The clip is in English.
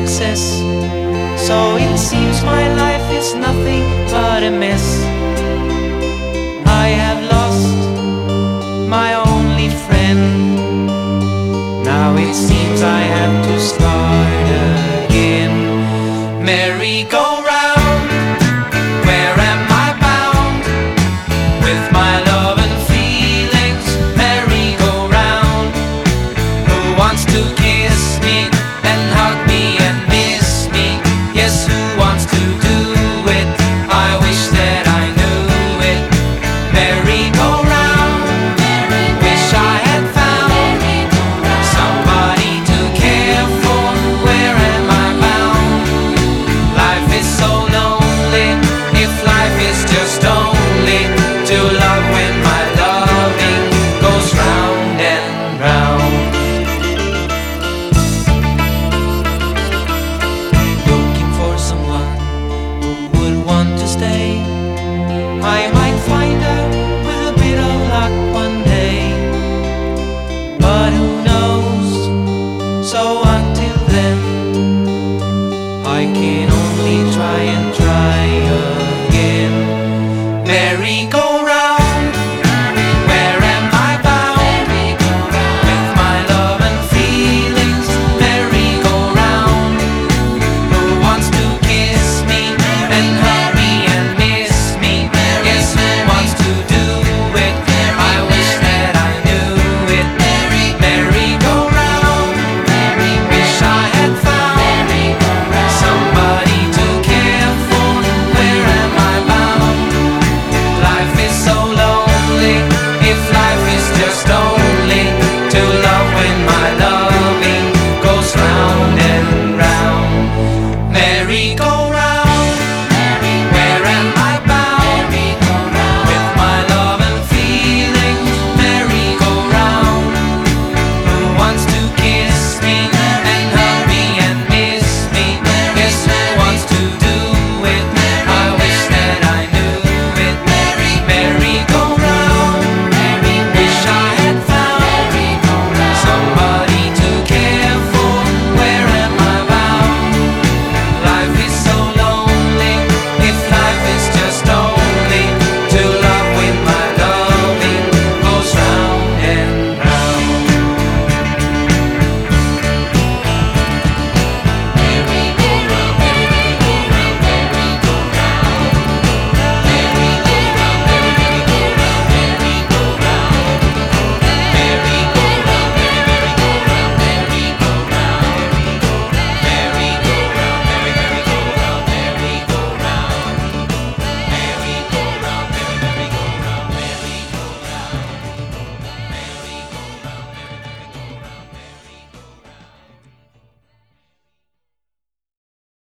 success. So it seems my life is nothing but a mess. I have lost my only friend. Now it seems I have to start again. Merry-go-round, where am I bound? With my love and feelings, merry-go-round. Who wants to kiss me and hug me and miss me? Yes, who wants to do it? I wish that I knew it. Merry-go-round, wish I had found somebody to care for. Where am I bound? Life is so lonely. If life is just only to love when my loving goes round and round. Looking for someone who would want to stay. I might find her with a bit of luck one day, but who knows? So until then, I can only try and try again. Merry-go